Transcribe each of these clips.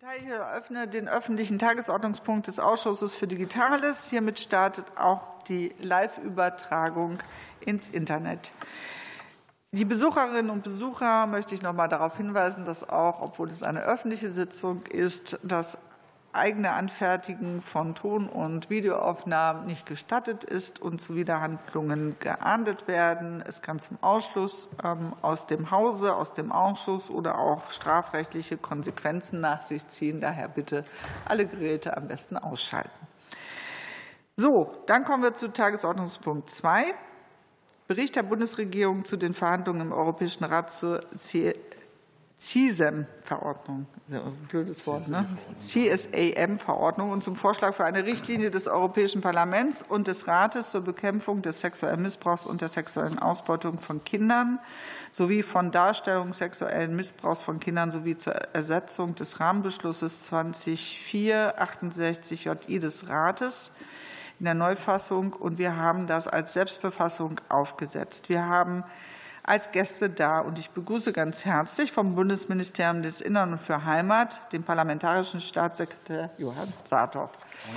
Ich eröffne den öffentlichen Tagesordnungspunkt des Ausschusses für Digitales. Hiermit startet auch die Live-Übertragung ins Internet. Die Besucherinnen und Besucher möchte ich noch einmal darauf hinweisen, dass auch, obwohl es eine öffentliche Sitzung ist, das eigene Anfertigen von Ton- und Videoaufnahmen nicht gestattet ist und Zuwiderhandlungen geahndet werden. Es kann zum Ausschluss aus dem Hause, aus dem Ausschuss oder auch strafrechtliche Konsequenzen nach sich ziehen. Daher bitte alle Geräte am besten ausschalten. So, dann kommen wir zu Tagesordnungspunkt 2. Bericht der Bundesregierung zu den Verhandlungen im Europäischen Rat zur CSAM-Verordnung, blödes Wort, ne? CSAM-Verordnung und zum Vorschlag für eine Richtlinie des Europäischen Parlaments und des Rates zur Bekämpfung des sexuellen Missbrauchs und der sexuellen Ausbeutung von Kindern sowie von Darstellung sexuellen Missbrauchs von Kindern sowie zur Ersetzung des Rahmenbeschlusses 2004/68/JI des Rates in der Neufassung, und wir haben das als Selbstbefassung aufgesetzt. Wir haben als Gäste da, und ich begrüße ganz herzlich vom Bundesministerium des Innern und für Heimat den parlamentarischen Staatssekretär Johann Saathoff.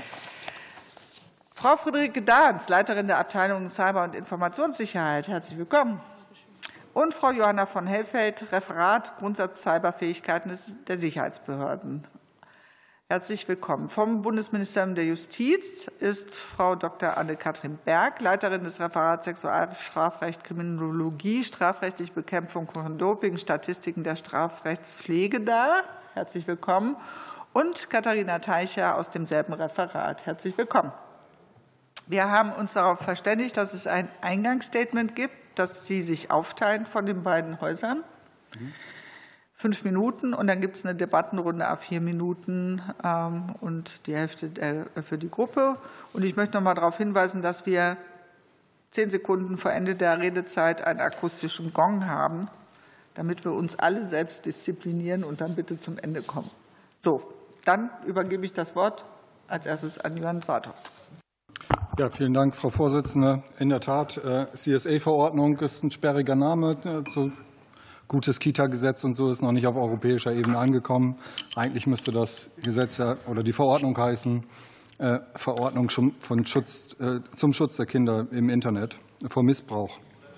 Frau Friederike Dahns, Leiterin der Abteilung Cyber- und Informationssicherheit, herzlich willkommen. Und Frau Johanna von Hellfeld, Referat Grundsatz Cyberfähigkeiten der Sicherheitsbehörden. Herzlich willkommen. Vom Bundesministerium der Justiz ist Frau Dr. Anne-Kathrin Berg, Leiterin des Referats Sexualstrafrecht, Kriminologie, strafrechtliche Bekämpfung von Doping, Statistiken der Strafrechtspflege da. Herzlich willkommen. Und Katharina Teicher aus demselben Referat. Herzlich willkommen. Wir haben uns darauf verständigt, dass es ein Eingangsstatement gibt, das Sie sich aufteilen von den beiden Häusern. 5 Minuten, und dann gibt es eine Debattenrunde ab 4 Minuten und die Hälfte für die Gruppe. Und ich möchte noch mal darauf hinweisen, dass wir 10 Sekunden vor Ende der Redezeit einen akustischen Gong haben, damit wir uns alle selbst disziplinieren und dann bitte zum Ende kommen. So, dann übergebe ich das Wort als erstes an Johann Saathoff. Ja, vielen Dank, Frau Vorsitzende. In der Tat, CSA-Verordnung ist ein sperriger Name. Gutes Kita-Gesetz und so ist noch nicht auf europäischer Ebene angekommen. Eigentlich müsste das Gesetz oder die Verordnung heißen, Verordnung zum Schutz der Kinder im Internet vor Missbrauch.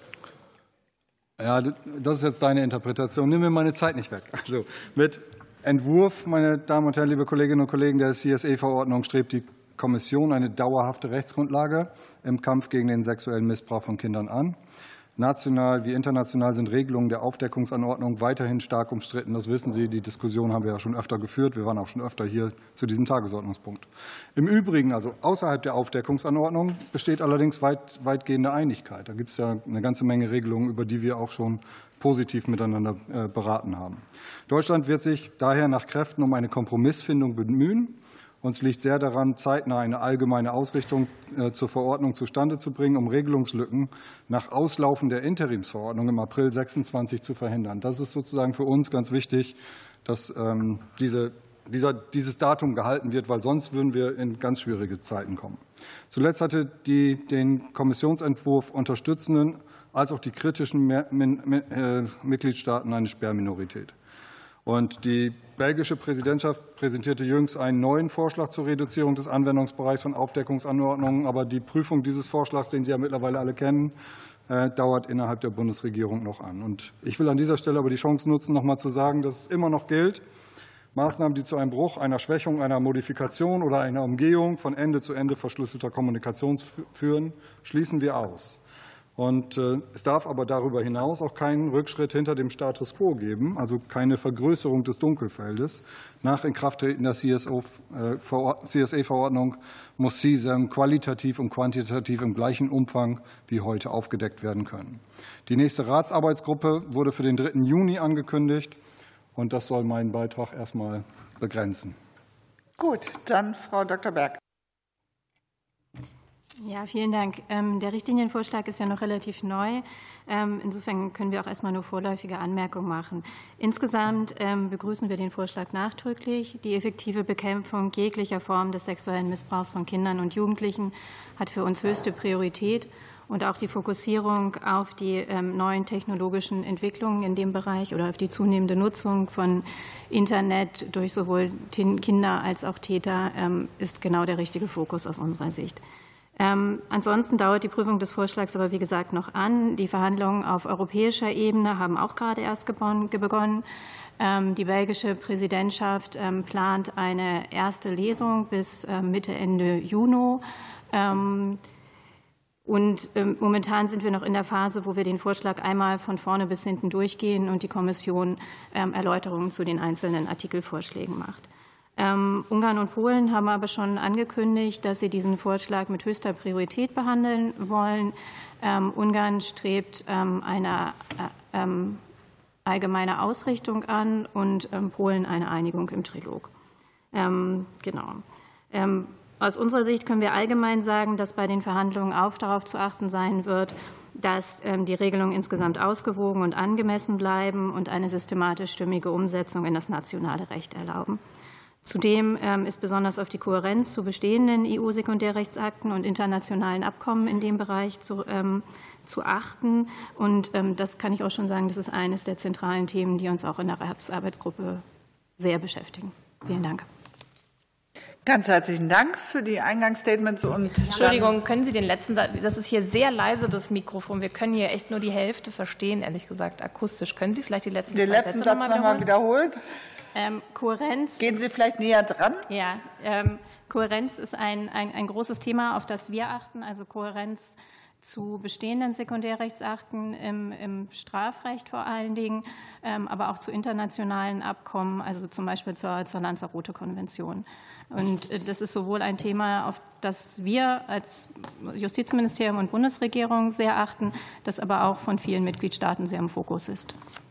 Ja, das ist jetzt deine Interpretation. Nimm mir meine Zeit nicht weg. Also mit Entwurf, meine Damen und Herren, liebe Kolleginnen und Kollegen, der CSA-Verordnung strebt die Kommission eine dauerhafte Rechtsgrundlage im Kampf gegen den sexuellen Missbrauch von Kindern an. National wie international sind Regelungen der Aufdeckungsanordnung weiterhin stark umstritten. Das wissen Sie. Die Diskussion haben wir ja schon öfter geführt. Wir waren auch schon öfter hier zu diesem Tagesordnungspunkt. Im Übrigen, also außerhalb der Aufdeckungsanordnung, besteht allerdings weitgehende Einigkeit. Da gibt es ja eine ganze Menge Regelungen, über die wir auch schon positiv miteinander beraten haben. Deutschland wird sich daher nach Kräften um eine Kompromissfindung bemühen. Uns liegt sehr daran, zeitnah eine allgemeine Ausrichtung zur Verordnung zustande zu bringen, um Regelungslücken nach Auslaufen der Interimsverordnung im April 26 zu verhindern. Das ist sozusagen für uns ganz wichtig, dass dieses Datum gehalten wird, weil sonst würden wir in ganz schwierige Zeiten kommen. Zuletzt hatte die den Kommissionsentwurf unterstützenden als auch die kritischen Mitgliedstaaten eine Sperrminorität. Und die belgische Präsidentschaft präsentierte jüngst einen neuen Vorschlag zur Reduzierung des Anwendungsbereichs von Aufdeckungsanordnungen. Aber die Prüfung dieses Vorschlags, den Sie ja mittlerweile alle kennen, dauert innerhalb der Bundesregierung noch an. Und ich will an dieser Stelle aber die Chance nutzen, noch mal zu sagen, dass es immer noch gilt, Maßnahmen, die zu einem Bruch, einer Schwächung, einer Modifikation oder einer Umgehung von Ende zu Ende verschlüsselter Kommunikation führen, schließen wir aus. Und es darf aber darüber hinaus auch keinen Rückschritt hinter dem Status quo geben, also keine Vergrößerung des Dunkelfeldes. Nach Inkrafttreten der CSA-Verordnung muss CSAM qualitativ und quantitativ im gleichen Umfang wie heute aufgedeckt werden können. Die nächste Ratsarbeitsgruppe wurde für den 3. Juni angekündigt, und das soll meinen Beitrag erstmal begrenzen. Gut, dann Frau Dr. Berg. Ja, vielen Dank. Der Richtlinienvorschlag ist ja noch relativ neu. Insofern können wir auch erstmal nur vorläufige Anmerkungen machen. Insgesamt begrüßen wir den Vorschlag nachdrücklich. Die effektive Bekämpfung jeglicher Form des sexuellen Missbrauchs von Kindern und Jugendlichen hat für uns höchste Priorität. und auch die Fokussierung auf die neuen technologischen Entwicklungen in dem Bereich oder auf die zunehmende Nutzung von Internet durch sowohl Kinder als auch Täter ist genau der richtige Fokus aus unserer Sicht. Ansonsten dauert die Prüfung des Vorschlags aber, wie gesagt, noch an. Die Verhandlungen auf europäischer Ebene haben auch gerade erst begonnen. Die belgische Präsidentschaft plant eine erste Lesung bis Mitte, Ende Juni. Und momentan sind wir noch in der Phase, wo wir den Vorschlag einmal von vorne bis hinten durchgehen und die Kommission Erläuterungen zu den einzelnen Artikelvorschlägen macht. Ungarn und Polen haben aber schon angekündigt, dass sie diesen Vorschlag mit höchster Priorität behandeln wollen. Ungarn strebt eine allgemeine Ausrichtung an und Polen eine Einigung im Trilog. Genau. Aus unserer Sicht können wir allgemein sagen, dass bei den Verhandlungen auch darauf zu achten sein wird, dass die Regelungen insgesamt ausgewogen und angemessen bleiben und eine systematisch stimmige Umsetzung in das nationale Recht erlauben. Zudem ist besonders auf die Kohärenz zu bestehenden EU-Sekundärrechtsakten und internationalen Abkommen in dem Bereich zu achten. Und das kann ich auch schon sagen, das ist eines der zentralen Themen, die uns auch in der RAPS-Arbeitsgruppe sehr beschäftigen. Vielen Dank. Ganz herzlichen Dank für die Eingangsstatements. Und Entschuldigung, können Sie den letzten Satz, das ist hier sehr leise, das Mikrofon, wir können hier echt nur die Hälfte verstehen, ehrlich gesagt, akustisch. Können Sie vielleicht den letzten Satz nochmal wiederholen? Kohärenz. Gehen Sie vielleicht näher dran? Ja, Kohärenz ist ein großes Thema, auf das wir achten, also Kohärenz zu bestehenden Sekundärrechtsakten im Strafrecht vor allen Dingen, aber auch zu internationalen Abkommen, also zum Beispiel zur Lanzarote-Konvention. Und das ist sowohl ein Thema, auf das wir als Justizministerium und Bundesregierung sehr achten, das aber auch von vielen Mitgliedstaaten sehr im Fokus ist.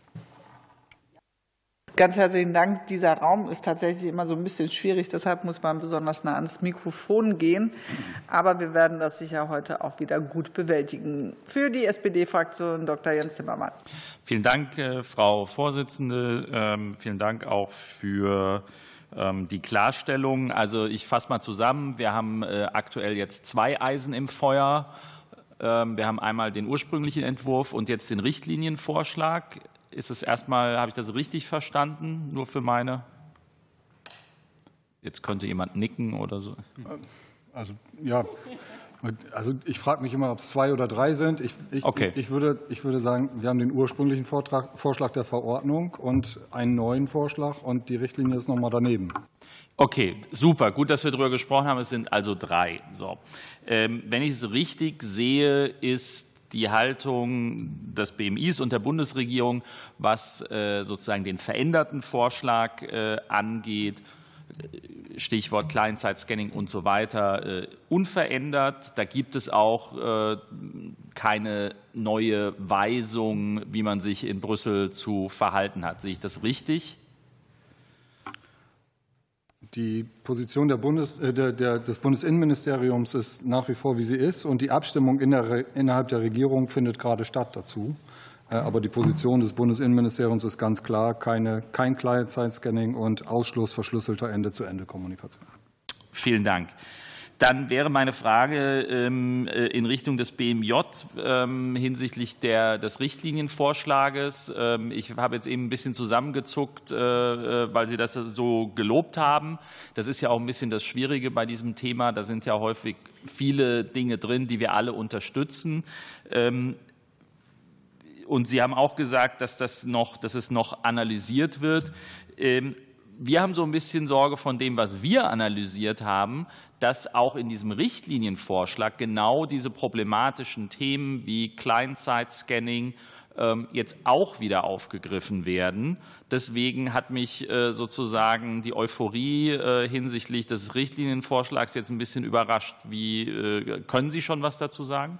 Ganz herzlichen Dank. Dieser Raum ist tatsächlich immer so ein bisschen schwierig, deshalb muss man besonders nah ans Mikrofon gehen. Aber wir werden das sicher heute auch wieder gut bewältigen. Für die SPD-Fraktion Dr. Jens Timmermann. Vielen Dank, Frau Vorsitzende. Vielen Dank auch für die Klarstellung. Also ich fasse mal zusammen. Wir haben aktuell jetzt 2 Eisen im Feuer. Wir haben einmal den ursprünglichen Entwurf und jetzt den Richtlinienvorschlag. Ist es erstmal, habe ich das richtig verstanden? Nur für meine? Jetzt könnte jemand nicken oder so. Also ja, also ich frage mich immer, ob es 2 oder 3 sind. Okay. Ich würde sagen, wir haben den ursprünglichen Vorschlag der Verordnung und einen neuen Vorschlag und die Richtlinie ist nochmal daneben. Okay, super. Gut, dass wir darüber gesprochen haben. Es sind also 3. So. Wenn ich es richtig sehe, ist die Haltung des BMIs und der Bundesregierung, was sozusagen den veränderten Vorschlag angeht, Stichwort Client-Side-Scanning und so weiter, unverändert. Da gibt es auch keine neue Weisung, wie man sich in Brüssel zu verhalten hat. Sehe ich das richtig? Die Position des Bundesinnenministeriums ist nach wie vor, wie sie ist, und die Abstimmung innerhalb der Regierung findet gerade statt dazu. Aber die Position des Bundesinnenministeriums ist ganz klar, kein Client-Side-Scanning und Ausschluss verschlüsselter Ende-zu-Ende-Kommunikation. Vielen Dank. Dann wäre meine Frage in Richtung des BMJ hinsichtlich des Richtlinienvorschlages. Ich habe jetzt eben ein bisschen zusammengezuckt, weil Sie das so gelobt haben. Das ist ja auch ein bisschen das Schwierige bei diesem Thema. Da sind ja häufig viele Dinge drin, die wir alle unterstützen. Und Sie haben auch gesagt, dass es noch analysiert wird. Wir haben so ein bisschen Sorge von dem, was wir analysiert haben, dass auch in diesem Richtlinienvorschlag genau diese problematischen Themen wie Client-Side-Scanning jetzt auch wieder aufgegriffen werden. Deswegen hat mich sozusagen die Euphorie hinsichtlich des Richtlinienvorschlags jetzt ein bisschen überrascht. Können Sie schon was dazu sagen?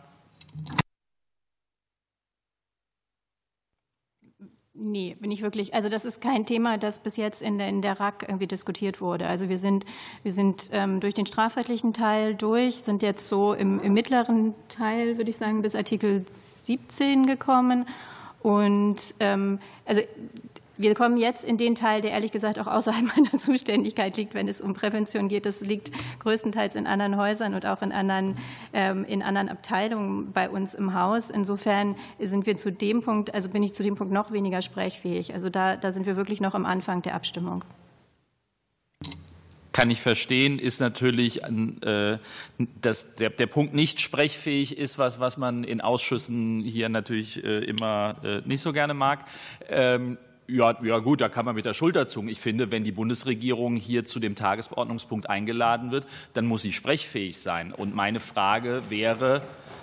Nee, bin ich wirklich. Also das ist kein Thema, das bis jetzt in der RAK irgendwie diskutiert wurde. Also wir sind durch den strafrechtlichen Teil durch, sind jetzt so im mittleren Teil, würde ich sagen, bis Artikel 17 gekommen. Und also Wir kommen jetzt in den Teil, der ehrlich gesagt auch außerhalb meiner Zuständigkeit liegt, wenn es um Prävention geht. Das liegt größtenteils in anderen Häusern und auch in anderen Abteilungen bei uns im Haus. Insofern sind wir zu dem Punkt, also bin ich zu dem Punkt noch weniger sprechfähig. Also da sind wir wirklich noch am Anfang der Abstimmung. Kann ich verstehen, ist natürlich, dass der Punkt nicht sprechfähig ist, was man in Ausschüssen hier natürlich immer nicht so gerne mag. Ja, gut, da kann man mit der Schulter zucken. Ich finde, wenn die Bundesregierung hier zu dem Tagesordnungspunkt eingeladen wird, dann muss sie sprechfähig sein. Und meine Frage wäre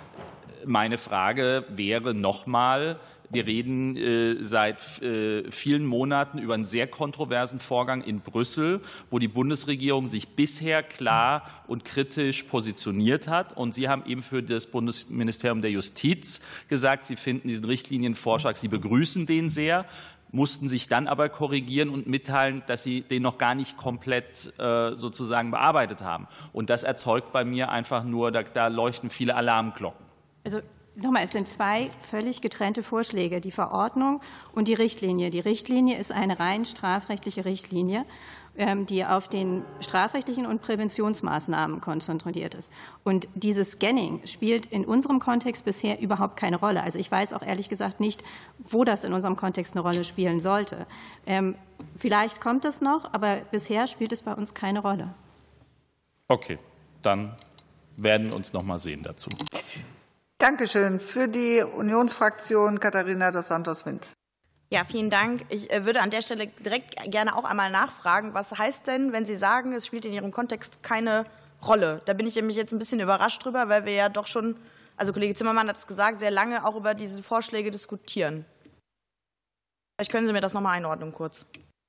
nochmal, wir reden seit vielen Monaten über einen sehr kontroversen Vorgang in Brüssel, wo die Bundesregierung sich bisher klar und kritisch positioniert hat. Und Sie haben eben für das Bundesministerium der Justiz gesagt, Sie finden diesen Richtlinienvorschlag, Sie begrüßen den sehr, mussten sich dann aber korrigieren und mitteilen, dass Sie den noch gar nicht komplett sozusagen bearbeitet haben. Und das erzeugt bei mir einfach nur, da leuchten viele Alarmglocken. Also nochmal, es sind zwei völlig getrennte Vorschläge, die Verordnung und die Richtlinie. Die Richtlinie ist eine rein strafrechtliche Richtlinie, die auf den strafrechtlichen und Präventionsmaßnahmen konzentriert ist. Und dieses Scanning spielt in unserem Kontext bisher überhaupt keine Rolle. Also ich weiß auch ehrlich gesagt nicht, wo das in unserem Kontext eine Rolle spielen sollte. Vielleicht kommt es noch, aber bisher spielt es bei uns keine Rolle. Okay, dann werden wir uns noch mal sehen dazu. Dankeschön. Für die Unionsfraktion Katharina dos Santos-Winz. Ja, vielen Dank. Ich würde an der Stelle direkt gerne auch einmal nachfragen, was heißt denn, wenn Sie sagen, es spielt in Ihrem Kontext keine Rolle? Da bin ich nämlich jetzt ein bisschen überrascht drüber, weil wir ja doch schon, also Kollege Zimmermann hat es gesagt, sehr lange auch über diese Vorschläge diskutieren. Vielleicht können Sie mir das noch mal einordnen kurz.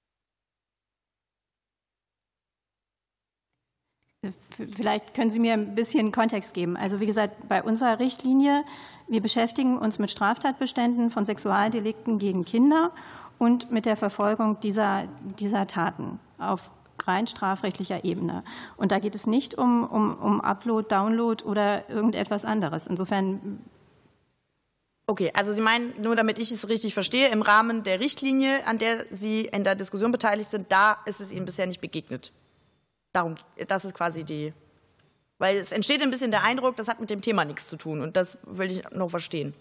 Vielleicht können Sie mir ein bisschen Kontext geben. Also wie gesagt, bei unserer Richtlinie, wir beschäftigen uns mit Straftatbeständen von Sexualdelikten gegen Kinder und mit der Verfolgung dieser Taten auf rein strafrechtlicher Ebene. Und da geht es nicht um Upload, Download oder irgendetwas anderes. Insofern. Okay, also Sie meinen, nur damit ich es richtig verstehe, im Rahmen der Richtlinie, an der Sie in der Diskussion beteiligt sind, da ist es Ihnen bisher nicht begegnet. Darum, das ist quasi die, weil es entsteht ein bisschen der Eindruck, das hat mit dem Thema nichts zu tun und das will ich noch verstehen.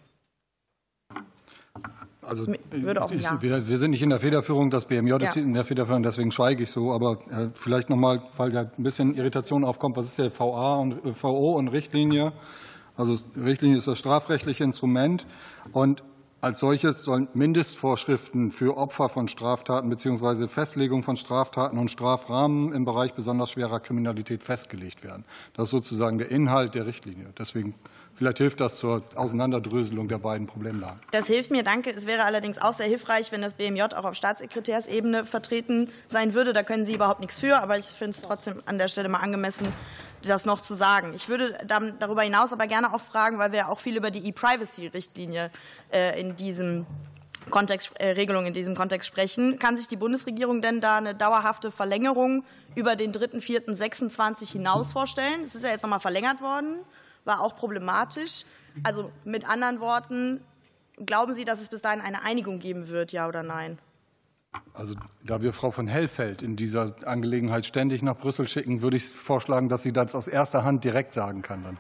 Also ja. wir sind nicht in der Federführung, das BMJ ist in der Federführung, deswegen schweige ich so, aber vielleicht nochmal, weil da ein bisschen Irritation aufkommt, was ist der VO und Richtlinie? Also Richtlinie ist das strafrechtliche Instrument und als solches sollen Mindestvorschriften für Opfer von Straftaten bzw. Festlegung von Straftaten und Strafrahmen im Bereich besonders schwerer Kriminalität festgelegt werden. Das ist sozusagen der Inhalt der Richtlinie. Deswegen vielleicht hilft das zur Auseinanderdröselung der beiden Problemlagen. Das hilft mir, danke. Es wäre allerdings auch sehr hilfreich, wenn das BMJ auch auf Staatssekretärsebene vertreten sein würde. Da können Sie überhaupt nichts für, aber ich finde es trotzdem an der Stelle mal angemessen, das noch zu sagen. Ich würde dann darüber hinaus aber gerne auch fragen, weil wir ja auch viel über die E-Privacy-Richtlinie in diesem Kontext, Regelung in diesem Kontext sprechen. Kann sich die Bundesregierung denn da eine dauerhafte Verlängerung über den 3.4.26 hinaus vorstellen? Das ist ja jetzt noch mal verlängert worden, war auch problematisch. Also mit anderen Worten, glauben Sie, dass es bis dahin eine Einigung geben wird, ja oder nein? Also da wir Frau von Hellfeld in dieser Angelegenheit ständig nach Brüssel schicken, würde ich vorschlagen, dass sie das aus erster Hand direkt sagen kann dann.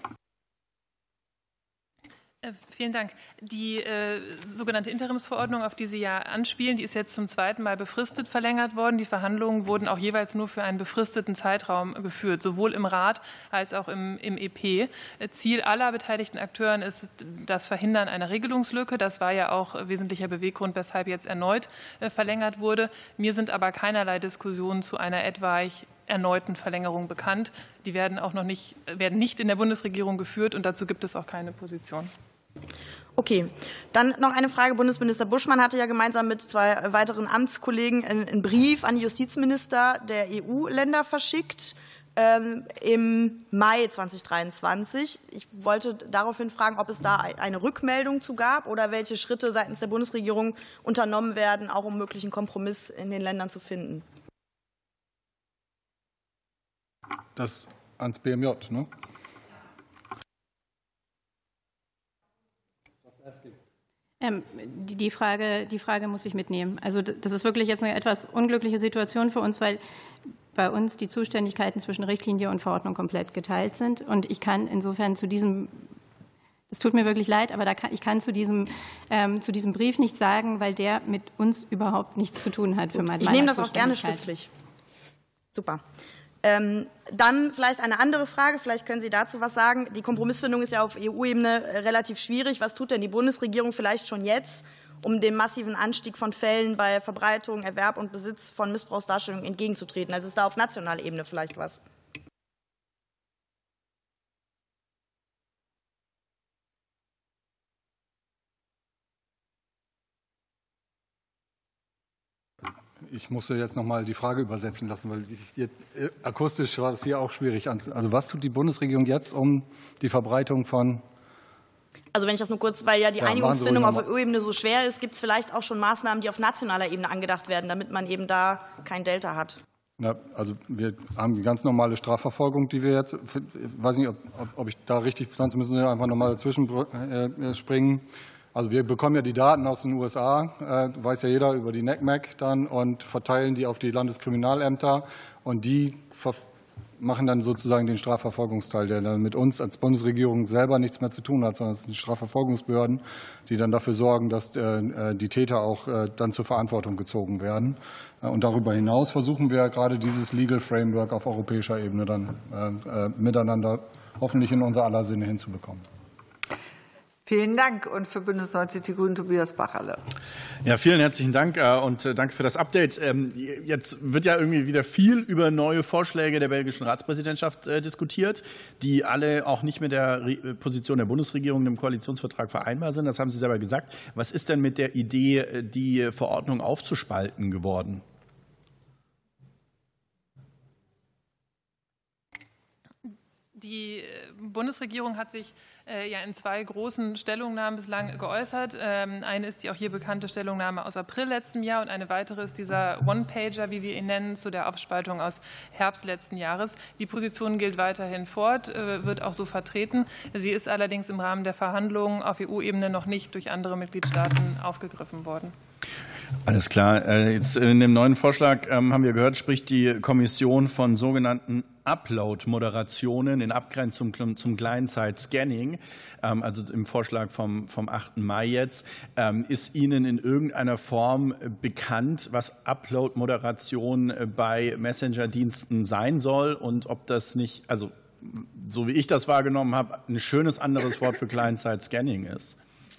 Vielen Dank. Die sogenannte Interimsverordnung, auf die Sie ja anspielen, die ist jetzt zum zweiten Mal befristet verlängert worden. Die Verhandlungen wurden auch jeweils nur für einen befristeten Zeitraum geführt, sowohl im Rat als auch im EP. Ziel aller beteiligten Akteuren ist das Verhindern einer Regelungslücke. Das war ja auch wesentlicher Beweggrund, weshalb jetzt erneut verlängert wurde. Mir sind aber keinerlei Diskussionen zu einer etwaig erneuten Verlängerung bekannt. Die werden nicht in der Bundesregierung geführt und dazu gibt es auch keine Position. Okay, dann noch eine Frage. Bundesminister Buschmann hatte ja gemeinsam mit zwei weiteren Amtskollegen einen Brief an die Justizminister der EU-Länder verschickt im Mai 2023. Ich wollte daraufhin fragen, ob es da eine Rückmeldung zu gab oder welche Schritte seitens der Bundesregierung unternommen werden, auch um möglichen Kompromiss in den Ländern zu finden. Das ans BMJ, ne? Die Frage muss ich mitnehmen. Also das ist wirklich jetzt eine etwas unglückliche Situation für uns, weil bei uns die Zuständigkeiten zwischen Richtlinie und Verordnung komplett geteilt sind. Und ich kann insofern zu diesem, es tut mir wirklich leid, aber ich kann zu diesem Brief nichts sagen, weil der mit uns überhaupt nichts zu tun hat. Ich nehme das auch gerne schriftlich. Super. Dann vielleicht eine andere Frage, vielleicht können Sie dazu was sagen. Die Kompromissfindung ist ja auf EU-Ebene relativ schwierig. Was tut denn die Bundesregierung vielleicht schon jetzt, um dem massiven Anstieg von Fällen bei Verbreitung, Erwerb und Besitz von Missbrauchsdarstellungen entgegenzutreten? Also ist da auf nationaler Ebene vielleicht was? Ich musste jetzt noch mal die Frage übersetzen lassen, weil akustisch war es hier auch schwierig. Also was tut die Bundesregierung jetzt, um die Verbreitung von... Also wenn ich das nur kurz, weil ja die Einigungsfindung auf EU-Ebene so schwer ist, gibt es vielleicht auch schon Maßnahmen, die auf nationaler Ebene angedacht werden, damit man eben da kein Delta hat? Ja, also wir haben die ganz normale Strafverfolgung, die wir jetzt, ich weiß nicht, ob ich da richtig, sonst müssen Sie einfach noch mal dazwischen springen. Also wir bekommen ja die Daten aus den USA, weiß ja jeder, über die NCMEC dann und verteilen die auf die Landeskriminalämter und die machen dann sozusagen den Strafverfolgungsteil, der dann mit uns als Bundesregierung selber nichts mehr zu tun hat, sondern es sind die Strafverfolgungsbehörden, die dann dafür sorgen, dass die Täter auch dann zur Verantwortung gezogen werden. Und darüber hinaus versuchen wir gerade dieses Legal Framework auf europäischer Ebene dann miteinander hoffentlich in unser aller Sinne hinzubekommen. Vielen Dank. Und für Bündnis 90 Die Grünen Tobias Bacherle. Ja, vielen herzlichen Dank und danke für das Update. Jetzt wird ja irgendwie wieder viel über neue Vorschläge der belgischen Ratspräsidentschaft diskutiert, die alle auch nicht mit der Position der Bundesregierung im Koalitionsvertrag vereinbar sind. Das haben Sie selber gesagt. Was ist denn mit der Idee, die Verordnung aufzuspalten geworden? Die Bundesregierung hat sich ja in zwei großen Stellungnahmen bislang geäußert. Eine ist die auch hier bekannte Stellungnahme aus April letzten Jahr und eine weitere ist dieser One-Pager, wie wir ihn nennen, zu der Aufspaltung aus Herbst letzten Jahres. Die Position gilt weiterhin fort, wird auch so vertreten. Sie ist allerdings im Rahmen der Verhandlungen auf EU-Ebene noch nicht durch andere Mitgliedstaaten aufgegriffen worden. Alles klar. Jetzt in dem neuen Vorschlag haben wir gehört, spricht die Kommission von sogenannten Upload-Moderationen in Abgrenzung zum Client-Side-Scanning, also im Vorschlag vom 8. Mai jetzt. Ist Ihnen in irgendeiner Form bekannt, was Upload-Moderation bei Messenger-Diensten sein soll und ob das nicht, also so wie ich das wahrgenommen habe, ein schönes anderes Wort für Client-Side-Scanning ist?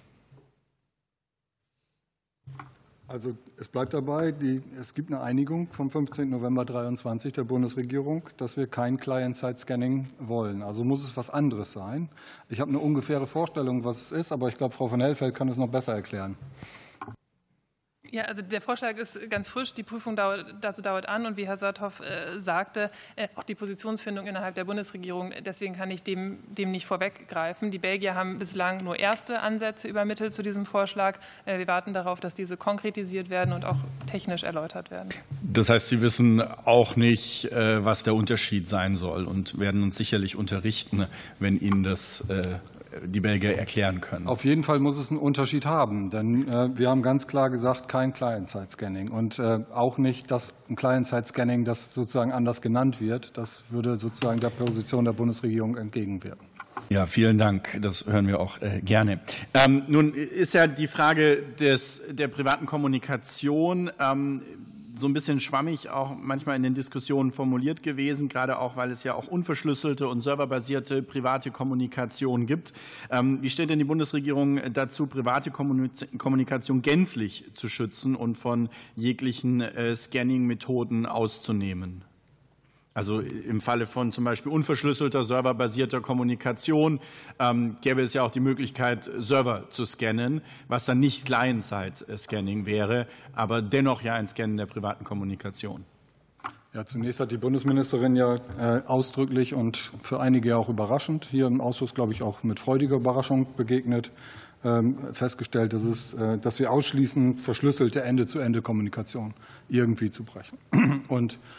Also es bleibt dabei, es gibt eine Einigung vom 15. November 2023 der Bundesregierung, dass wir kein Client-Side-Scanning wollen. Also muss es was anderes sein. Ich habe eine ungefähre Vorstellung, was es ist, aber ich glaube, Frau von Hellfeld kann es noch besser erklären. Ja, also der Vorschlag ist ganz frisch. Die Prüfung dazu dauert an. Und wie Herr Saathoff sagte, auch die Positionsfindung innerhalb der Bundesregierung. Deswegen kann ich dem nicht vorweggreifen. Die Belgier haben bislang nur erste Ansätze übermittelt zu diesem Vorschlag. Wir warten darauf, dass diese konkretisiert werden und auch technisch erläutert werden. Das heißt, Sie wissen auch nicht, was der Unterschied sein soll und werden uns sicherlich unterrichten, wenn Ihnen das die Belgier erklären können. Auf jeden Fall muss es einen Unterschied haben, denn wir haben ganz klar gesagt, kein Client-Side-Scanning und auch nicht ein Client-Side-Scanning, das sozusagen anders genannt wird. Das würde sozusagen der Position der Bundesregierung entgegenwirken. Ja, vielen Dank. Das hören wir auch gerne. Nun ist ja die Frage der privaten Kommunikation so ein bisschen schwammig auch manchmal in den Diskussionen formuliert gewesen, gerade auch, weil es ja auch unverschlüsselte und serverbasierte private Kommunikation gibt. Wie steht denn die Bundesregierung dazu, private Kommunikation gänzlich zu schützen und von jeglichen Scanning-Methoden auszunehmen? Also im Falle von zum Beispiel unverschlüsselter, serverbasierter Kommunikation gäbe es ja auch die Möglichkeit, Server zu scannen, was dann nicht Client-Side-Scanning wäre, aber dennoch ja ein Scannen der privaten Kommunikation. Ja, zunächst hat die Bundesministerin ja ausdrücklich und für einige ja auch überraschend, hier im Ausschuss, glaube ich, auch mit freudiger Überraschung begegnet, festgestellt, dass wir ausschließen, verschlüsselte Ende-zu-Ende-Kommunikation irgendwie zu brechen. Und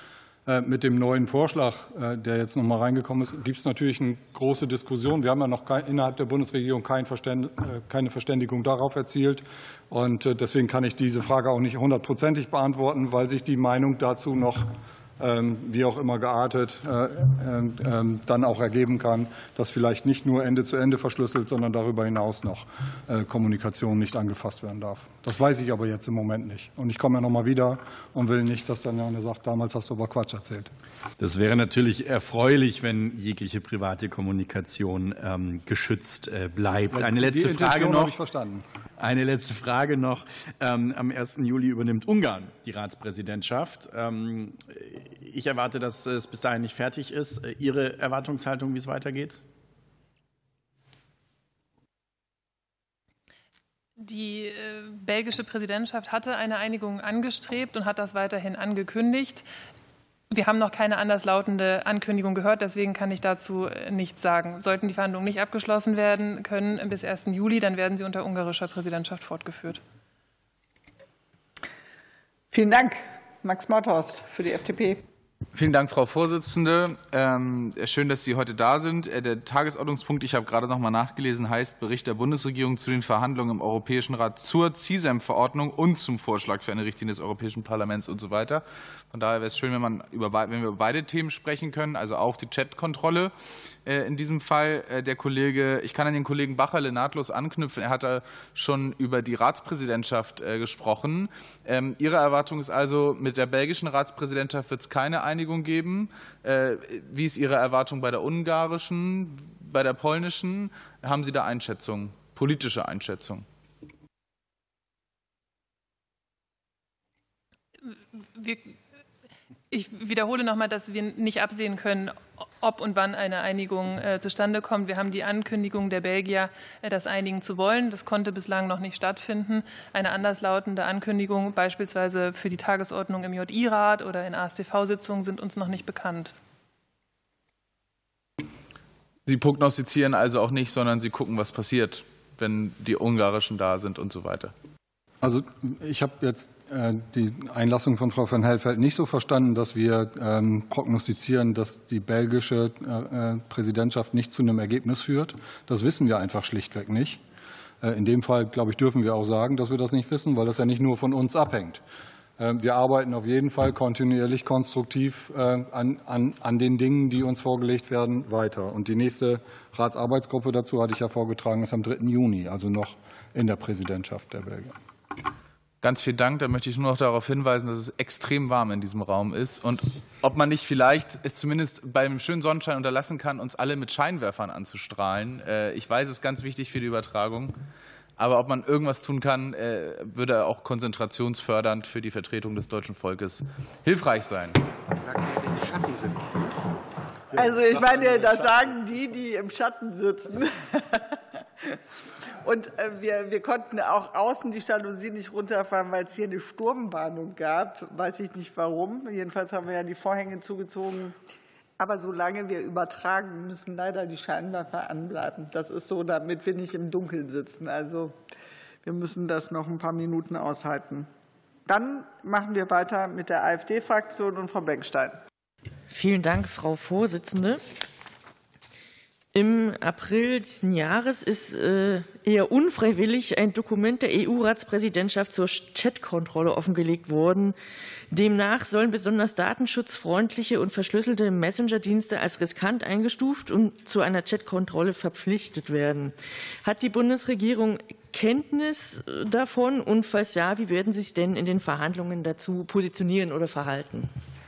Mit dem neuen Vorschlag, der jetzt noch mal reingekommen ist, gibt es natürlich eine große Diskussion. Wir haben ja noch innerhalb der Bundesregierung keine Verständigung darauf erzielt. Und deswegen kann ich diese Frage auch nicht 100%ig beantworten, weil sich die Meinung dazu noch, wie auch immer geartet, dann auch ergeben kann, dass vielleicht nicht nur Ende zu Ende verschlüsselt, sondern darüber hinaus noch Kommunikation nicht angefasst werden darf. Das weiß ich aber jetzt im Moment nicht. Und ich komme ja noch mal wieder und will nicht, dass dann einer sagt, damals hast du aber Quatsch erzählt. Das wäre natürlich erfreulich, wenn jegliche private Kommunikation geschützt bleibt. Eine letzte Frage noch. Habe ich verstanden. Eine letzte Frage noch. Am 1. Juli übernimmt Ungarn die Ratspräsidentschaft. Ich erwarte, dass es bis dahin nicht fertig ist. Ihre Erwartungshaltung, wie es weitergeht? Die belgische Präsidentschaft hatte eine Einigung angestrebt und hat das weiterhin angekündigt. Wir haben noch keine anderslautende Ankündigung gehört, deswegen kann ich dazu nichts sagen. Sollten die Verhandlungen nicht abgeschlossen werden können bis 1. Juli, dann werden sie unter ungarischer Präsidentschaft fortgeführt. Vielen Dank, Max Mordhorst für die FDP. Vielen Dank, Frau Vorsitzende. Schön, dass Sie heute da sind. Der Tagesordnungspunkt, ich habe gerade noch mal nachgelesen, heißt Bericht der Bundesregierung zu den Verhandlungen im Europäischen Rat zur CISEM-Verordnung und zum Vorschlag für eine Richtlinie des Europäischen Parlaments und so weiter. Von daher wäre es schön, wenn wir über beide Themen sprechen können, also auch die Chatkontrolle. In diesem Fall ich kann an den Kollegen Bacherle nahtlos anknüpfen. Er hat da schon über die Ratspräsidentschaft gesprochen. Ihre Erwartung ist also, mit der belgischen Ratspräsidentschaft wird es keine Einigung geben. Wie ist Ihre Erwartung bei der ungarischen, bei der polnischen? Haben Sie da Einschätzung, politische Einschätzung? Ich wiederhole noch mal, dass wir nicht absehen können, ob und wann eine Einigung zustande kommt. Wir haben die Ankündigung der Belgier, das einigen zu wollen. Das konnte bislang noch nicht stattfinden. Eine anderslautende Ankündigung, beispielsweise für die Tagesordnung im JI-Rat oder in AStV-Sitzungen, sind uns noch nicht bekannt. Sie prognostizieren also auch nicht, sondern Sie gucken, was passiert, wenn die Ungarischen da sind und so weiter. Also ich habe jetzt die Einlassung von Frau van Helfeld nicht so verstanden, dass wir prognostizieren, dass die belgische Präsidentschaft nicht zu einem Ergebnis führt. Das wissen wir einfach schlichtweg nicht. In dem Fall, glaube ich, dürfen wir auch sagen, dass wir das nicht wissen, weil das ja nicht nur von uns abhängt. Wir arbeiten auf jeden Fall kontinuierlich konstruktiv an den Dingen, die uns vorgelegt werden, weiter. Und die nächste Ratsarbeitsgruppe dazu, hatte ich ja vorgetragen, ist am 3. Juni, also noch in der Präsidentschaft der Belgier. Ganz vielen Dank. Da möchte ich nur noch darauf hinweisen, dass es extrem warm in diesem Raum ist und ob man nicht vielleicht es zumindest beim schönen Sonnenschein unterlassen kann, uns alle mit Scheinwerfern anzustrahlen. Ich weiß, es ist ganz wichtig für die Übertragung, aber ob man irgendwas tun kann, würde auch konzentrationsfördernd für die Vertretung des deutschen Volkes hilfreich sein. Was sagt der, der im Schatten sitzt? Also ich meine, das sagen die, die im Schatten sitzen. Und wir konnten auch außen die Jalousie nicht runterfahren, weil es hier eine Sturmwarnung gab. Weiß ich nicht warum. Jedenfalls haben wir ja die Vorhänge zugezogen. Aber solange wir übertragen, müssen leider die Scheinwerfer anbleiben. Das ist so, damit wir nicht im Dunkeln sitzen. Also wir müssen das noch ein paar Minuten aushalten. Dann machen wir weiter mit der AfD-Fraktion und Frau Bäckstein. Vielen Dank, Frau Vorsitzende. Im April diesen Jahres ist eher unfreiwillig ein Dokument der EU-Ratspräsidentschaft zur Chatkontrolle offengelegt worden. Demnach sollen besonders datenschutzfreundliche und verschlüsselte Messenger-Dienste als riskant eingestuft und zu einer Chatkontrolle verpflichtet werden. Hat die Bundesregierung Kenntnis davon? Und falls ja, wie werden Sie sich denn in den Verhandlungen dazu positionieren oder verhalten?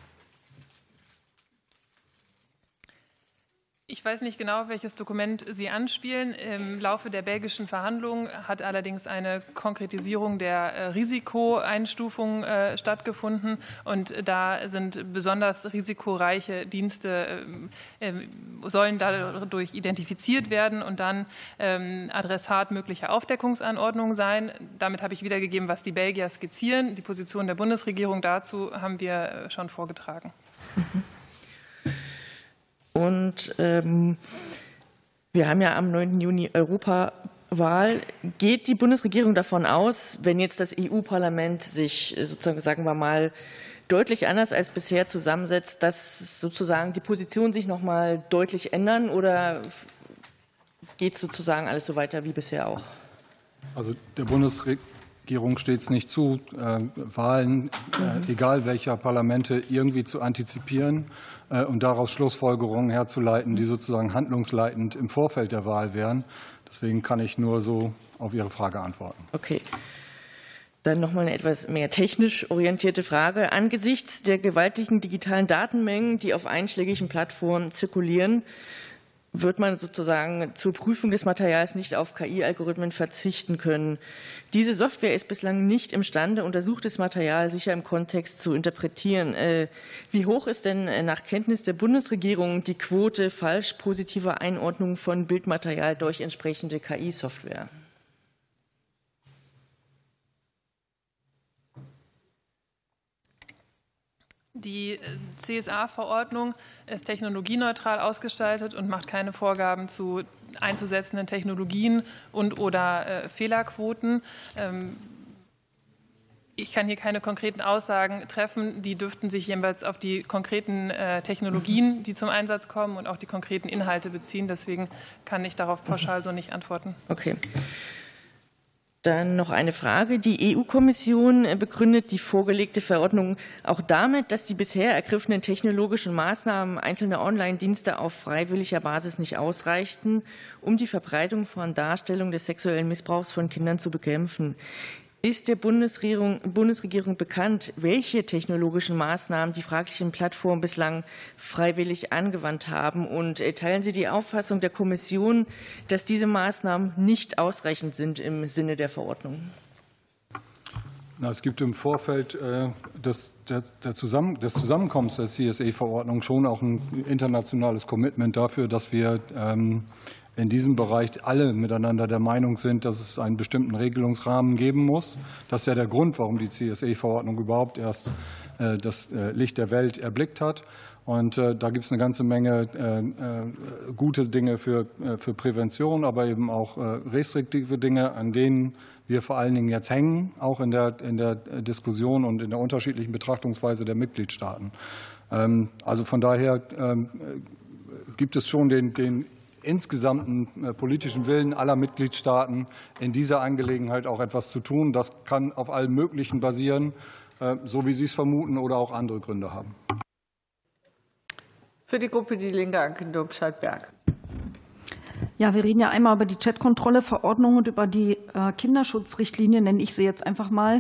Ich weiß nicht genau, auf welches Dokument Sie anspielen. Im Laufe der belgischen Verhandlungen hat allerdings eine Konkretisierung der Risikoeinstufung stattgefunden. Und da sind besonders risikoreiche Dienste, sollen dadurch identifiziert werden und dann Adressat möglicher Aufdeckungsanordnungen sein. Damit habe ich wiedergegeben, was die Belgier skizzieren. Die Position der Bundesregierung dazu haben wir schon vorgetragen. Und wir haben ja am 9. Juni Wahl. Geht die Bundesregierung davon aus, wenn jetzt das EU-Parlament sich sozusagen, sagen wir mal, deutlich anders als bisher zusammensetzt, dass sozusagen die Positionen sich noch mal deutlich ändern, oder geht es sozusagen alles so weiter wie bisher auch? Also der Bundesregierung steht es nicht zu, Wahlen, egal welcher Parlamente, irgendwie zu antizipieren und daraus Schlussfolgerungen herzuleiten, die sozusagen handlungsleitend im Vorfeld der Wahl wären. Deswegen kann ich nur so auf Ihre Frage antworten. Okay. Dann noch mal eine etwas mehr technisch orientierte Frage. Angesichts der gewaltigen digitalen Datenmengen, die auf einschlägigen Plattformen zirkulieren, wird man sozusagen zur Prüfung des Materials nicht auf KI-Algorithmen verzichten können. Diese Software ist bislang nicht imstande, untersuchtes Material sicher im Kontext zu interpretieren. Wie hoch ist denn nach Kenntnis der Bundesregierung die Quote falsch positiver Einordnung von Bildmaterial durch entsprechende KI-Software? Die CSA-Verordnung ist technologieneutral ausgestaltet und macht keine Vorgaben zu einzusetzenden Technologien und/oder Fehlerquoten. Ich kann hier keine konkreten Aussagen treffen. Die dürften sich jeweils auf die konkreten Technologien, die zum Einsatz kommen, und auch die konkreten Inhalte beziehen. Deswegen kann ich darauf pauschal so nicht antworten. Okay. Dann noch eine Frage. Die EU-Kommission begründet die vorgelegte Verordnung auch damit, dass die bisher ergriffenen technologischen Maßnahmen einzelner Online-Dienste auf freiwilliger Basis nicht ausreichten, um die Verbreitung von Darstellungen des sexuellen Missbrauchs von Kindern zu bekämpfen. Ist der Bundesregierung bekannt, welche technologischen Maßnahmen die fraglichen Plattformen bislang freiwillig angewandt haben? Und teilen Sie die Auffassung der Kommission, dass diese Maßnahmen nicht ausreichend sind im Sinne der Verordnung? Es gibt im Vorfeld des Zusammenkommens der CSA-Verordnung schon auch ein internationales Commitment dafür, dass wir in diesem Bereich alle miteinander der Meinung sind, dass es einen bestimmten Regelungsrahmen geben muss. Das ist ja der Grund, warum die CSA-Verordnung überhaupt erst das Licht der Welt erblickt hat. Und da gibt es eine ganze Menge gute Dinge für Prävention, aber eben auch restriktive Dinge, an denen wir vor allen Dingen jetzt hängen, auch in der Diskussion und in der unterschiedlichen Betrachtungsweise der Mitgliedstaaten. Also von daher gibt es schon den insgesamten politischen Willen aller Mitgliedstaaten, in dieser Angelegenheit auch etwas zu tun. Das kann auf allem Möglichen basieren, so wie Sie es vermuten, oder auch andere Gründe haben. Für die Gruppe Die Linke, Anke Domscheit-Berg. Ja, wir reden ja einmal über die Chatkontrolle-Verordnung und über die Kinderschutzrichtlinie, nenne ich sie jetzt einfach mal.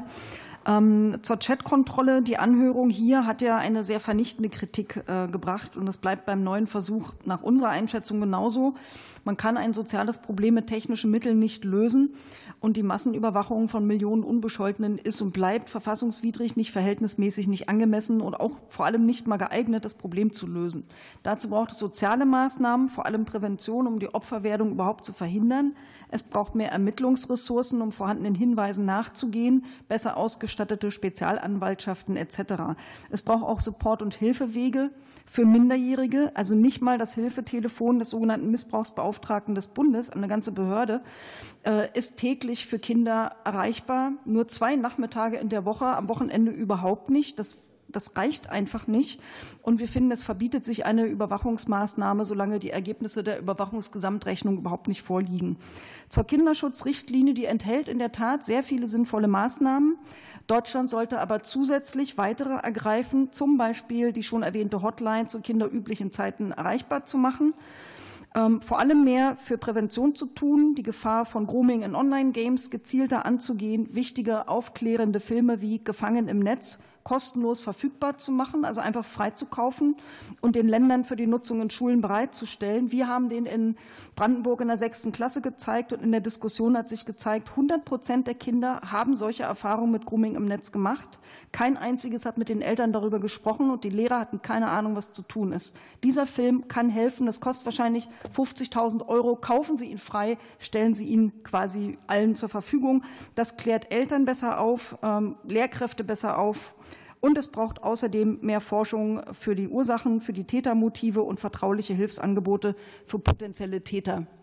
Zur Chatkontrolle. Die Anhörung hier hat ja eine sehr vernichtende Kritik gebracht, und es bleibt beim neuen Versuch nach unserer Einschätzung genauso. Man kann ein soziales Problem mit technischen Mitteln nicht lösen, und die Massenüberwachung von Millionen Unbescholtenen ist und bleibt verfassungswidrig, nicht verhältnismäßig, nicht angemessen und auch vor allem nicht mal geeignet, das Problem zu lösen. Dazu braucht es soziale Maßnahmen, vor allem Prävention, um die Opferwerdung überhaupt zu verhindern. Es braucht mehr Ermittlungsressourcen, um vorhandenen Hinweisen nachzugehen, besser ausgestattete Spezialanwaltschaften etc. Es braucht auch Support- und Hilfewege für Minderjährige, also nicht mal das Hilfetelefon des sogenannten Missbrauchsbeauftragten des Bundes, eine ganze Behörde, ist täglich für Kinder erreichbar. Nur 2 Nachmittage in der Woche, am Wochenende überhaupt nicht. Das reicht einfach nicht. Und wir finden, es verbietet sich eine Überwachungsmaßnahme, solange die Ergebnisse der Überwachungsgesamtrechnung überhaupt nicht vorliegen. Zur Kinderschutzrichtlinie, die enthält in der Tat sehr viele sinnvolle Maßnahmen. Deutschland sollte aber zusätzlich weitere ergreifen, zum Beispiel die schon erwähnte Hotline zu kinderüblichen Zeiten erreichbar zu machen. Vor allem mehr für Prävention zu tun, die Gefahr von Grooming in Online-Games gezielter anzugehen, wichtige aufklärende Filme wie Gefangen im Netz kostenlos verfügbar zu machen, also einfach freizukaufen und den Ländern für die Nutzung in Schulen bereitzustellen. Wir haben den in Brandenburg in der 6. Klasse gezeigt, und in der Diskussion hat sich gezeigt, 100% der Kinder haben solche Erfahrungen mit Grooming im Netz gemacht. Kein einziges hat mit den Eltern darüber gesprochen, und die Lehrer hatten keine Ahnung, was zu tun ist. Dieser Film kann helfen. Das kostet wahrscheinlich 50.000 €. Kaufen Sie ihn frei, stellen Sie ihn quasi allen zur Verfügung. Das klärt Eltern besser auf, Lehrkräfte besser auf. Und es braucht außerdem mehr Forschung für die Ursachen, für die Tätermotive und vertrauliche Hilfsangebote für potenzielle Täter.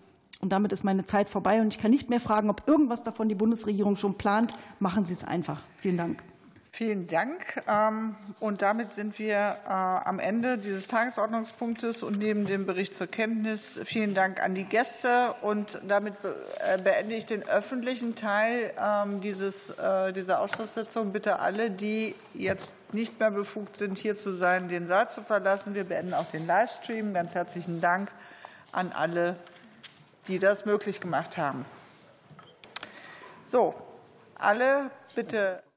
Und damit ist meine Zeit vorbei. Und ich kann nicht mehr fragen, ob irgendwas davon die Bundesregierung schon plant. Machen Sie es einfach. Vielen Dank. Vielen Dank. Und damit sind wir am Ende dieses Tagesordnungspunktes und nehmen den Bericht zur Kenntnis. Vielen Dank an die Gäste. Und damit beende ich den öffentlichen Teil dieser Ausschusssitzung. Bitte alle, die jetzt nicht mehr befugt sind, hier zu sein, den Saal zu verlassen. Wir beenden auch den Livestream. Ganz herzlichen Dank an alle, die das möglich gemacht haben. So, alle bitte.